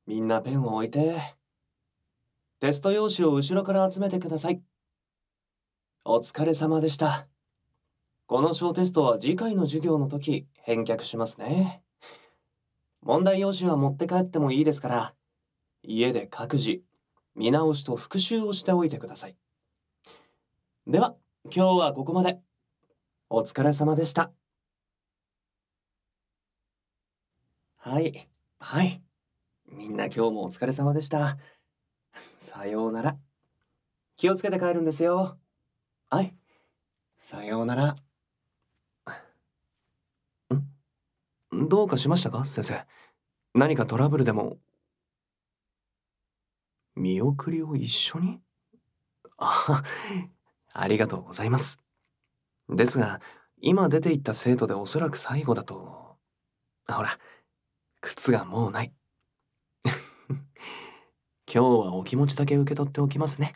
みんなペンを置いて、テスト用紙を後ろから集めてください。お疲れ様でした。この小テストは次回の授業の時返却しますね。問題用紙は持って帰ってもいいですから、家で各自、見直しと復習をしておいてください。では、今日はここまで。お疲れ様でした。はい、はい。みんな今日もお疲れ様でした。さようなら。気をつけて帰るんですよ。はい。さようなら。どうかしましたか、先生。何かトラブルでも。見送りを一緒に。あ、ありがとうございます。ですが、今出て行った生徒でおそらく最後だと。ほら、靴がもうない。今日はお気持ちだけ受け取っておきますね。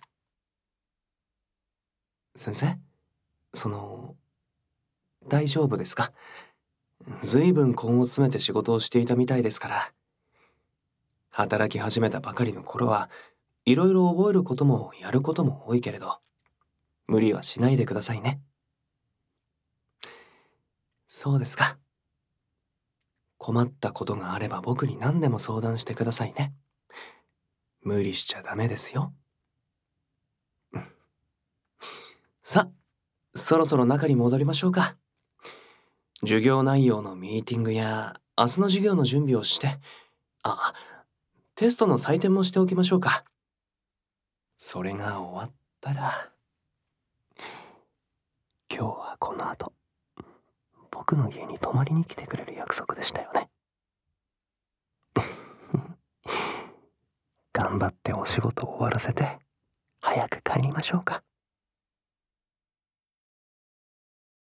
先生、その、大丈夫ですか？ずいぶん根を詰めて仕事をしていたみたいですから。働き始めたばかりの頃はいろいろ覚えることもやることも多いけれど、無理はしないでくださいね。そうですか。困ったことがあれば僕に何でも相談してくださいね。無理しちゃダメですよ。さあ、そろそろ中に戻りましょうか。授業内容のミーティングや明日の授業の準備をして、あ、テストの採点もしておきましょうか。それが終わったら、今日はこの後、僕の家に泊まりに来てくれる約束でしたよね。頑張ってお仕事を終わらせて、早く帰りましょうか。